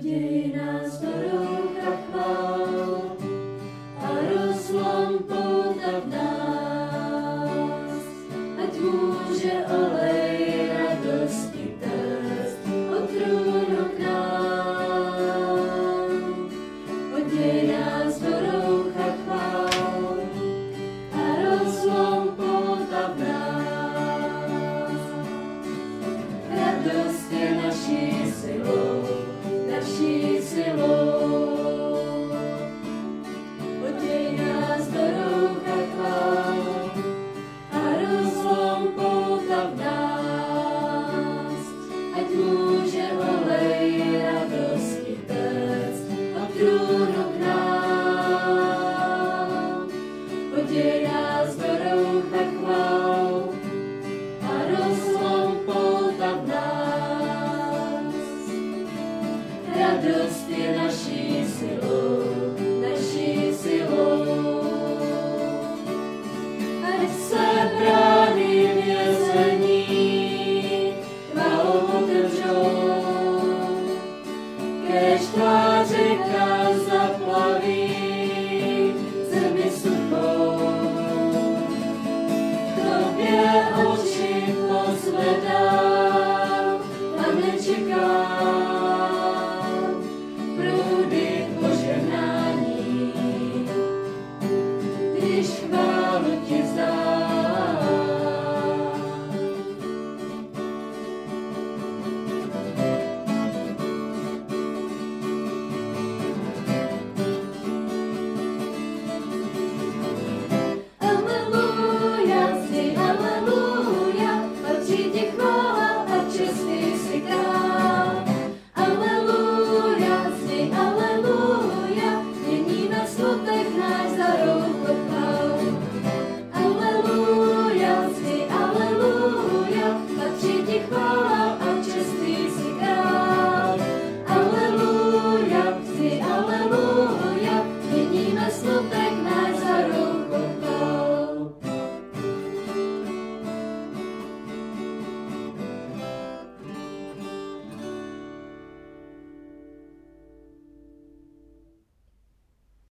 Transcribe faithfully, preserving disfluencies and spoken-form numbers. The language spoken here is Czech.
Oděj nás do roucha chvál a rozlom pouta v nás, ať může olej radosti téct od trůnu k nám. Oděj nás do roucha chvál a rozlom pouta v nás. Radost je naší silou, naší silou. Oděj nás do roucha chvál a rozlom pouta v nás, ať může olej radosti téct od trůnu k nám. Oděj nás do roucha chvál a rozlom pouta v nás. Radost je naší silou, naší silou. Ať se brány vězení chválou otevřou, kéž tvá řeka zaplaví zemi suchou. Tobě oči pozvedám a nečekám proudy požehnání, když chválím